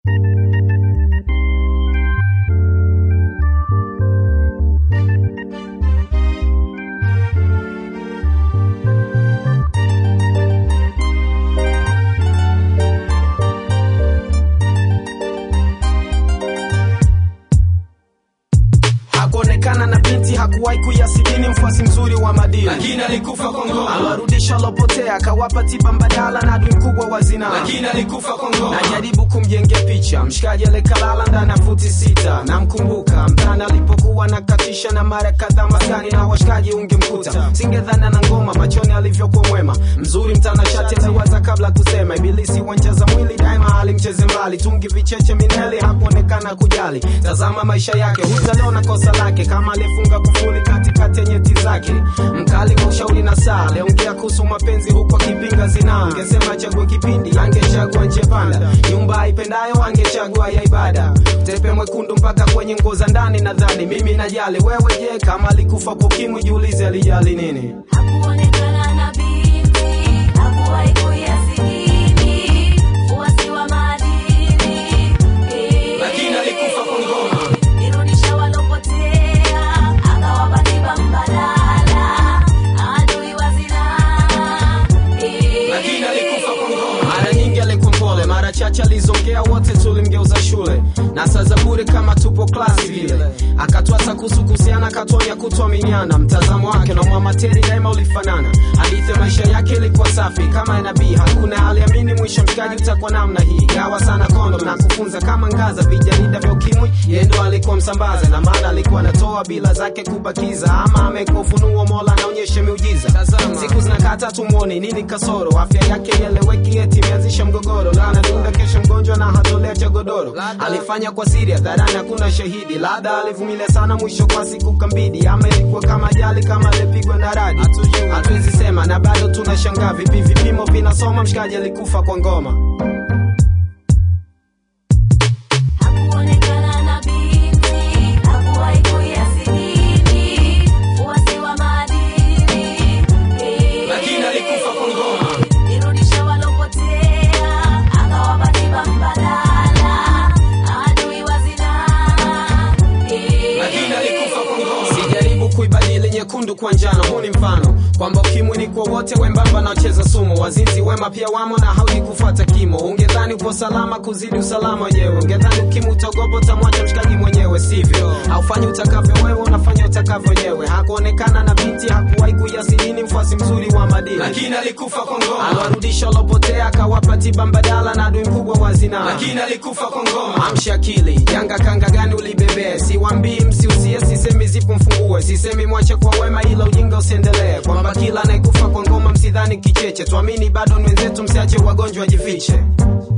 Hakuonekana na binti, hakuwahi kuyasidini, mfuasi mzuri wa madini, lakini alikufa kwa ngoma. Alwarudisha lopotea, akawapa tiba mbadala na adui mkubwa wa zina, lakini alikufa kwa ngoma. Najaribu kumjengea picha mshikaji alikalala ndani ya futi 6. Namkumbuka mtana alipokuwa nakatisha na mara kadhaa maskani na washikaji ungemkuta. Singedhana na ngoma machoni alivyokuwa mwema, mzuri mtana shati aliwaza kabla kusema. Ibilisi wanjaza mwili daima alimcheze mbali, tungi vicheche mineli hakuonekana kujali. Tazama maisha yake, hutaliona kosa lake, kama alifunga kufuli katikati ya nyeti zake. Mkali kwa ushauri na saa, aliongea kuhusu mapenzi huko kipinga zina. Angesema chague kipindi, angechagua nje panda. Nyumba haipendayo angechagua ya ibada. Tepe mwekundu mpaka kwenye nguo za ndani, nadhani mimi najali. Wewe je, kama alikufa kwa ukimwi jiulize alijali nini? Hakuonekana na binti, hakuwahi kuyasidini, fuasi wa madini, lakini alikufa kwa ngoma. Nirudisha walopotea, akawapa tiba mbadala, adui wa zina, lakini alikufa kwa ngoma. Mara nyingi alikuwa mpole, mara chache alizongea, wote tulimgeuza shule. Na sasa bure kama tupo klasi vile. Akatuasa kuhusiana, akatuonya kutuaminiana. Mtazamo wake na mwamateri daima ulifanana. Hadithi maisha yake ilikuwa safi kama nabii. Hakuna aliamini mwisho mshikaji utakuwa namna hii. Gawa sana kondom na kufunza kama ngaza vijarida vya ukimwi. Yeye ndo alikuwa msambaza, na maana alikuwa anatoa bila zake kubakiza. Ama amekufunuo Mola anaonyesha miujiza. Siku zinakata tumuone nini kasoro. Afya yake ieleweki eti imeanzisha mgogoro. Lana dunda kesho mgonjwa na hatolea cha godoro. Alifanya kwa siri hadharani, hakuna shahidi. Labda alivumilia sana mwisho kwa siku kambidi. Ama ilikuwa kama ajali, kama alipigwa na radi. Hatuwezi sema na bado tunashangaa vipi vipimo vinasoma mshikaji alikufa kwa ngoma. hakuonekana na binti, hakuwahi kuyasidini, fuasi wa madini, lakini alikufa kwa ngoma. nirudisha walopotea, akawapa tiba mbadala, adui wa zina, lakini alikufa kwa ngoma. Sijaribu kuibadili nyekundu kwa njano, huu ni mfano kwamba ukimwi ni kwa wote, wembamba na wacheza sumu. Wazinzi wema pia wamo na haudi kufuata kimo. Ungedhani upo salama kuzidi usalama wenyewe. Ungedhani ukimwi utagopa utamwacha mshikaji mwenyewe, sivyo? Haufanyi utakavyo wewe, unafanya utakavyo wenyewe. Hakuonekana na binti, hakuwahi kuyasidini, mfuasi mzuri wa madini, lakini alikufa kwa ngoma. alwarudisha lopotea, akawapa tiba mbadala na adui mkubwa wa zina, lakini alikufa kwa ngoma. amsha akili, janga kanga gani ulibebe? Siwambii msiusie, sisemi zipo mfungue. Sisemi mwache kwa wema ila ujinga usiendelee. Kwamba kila anayekufa kwa ngoma msidhani kicheche. Tuamini bado ni wenzetu, msiache wagonjwa wajifiche.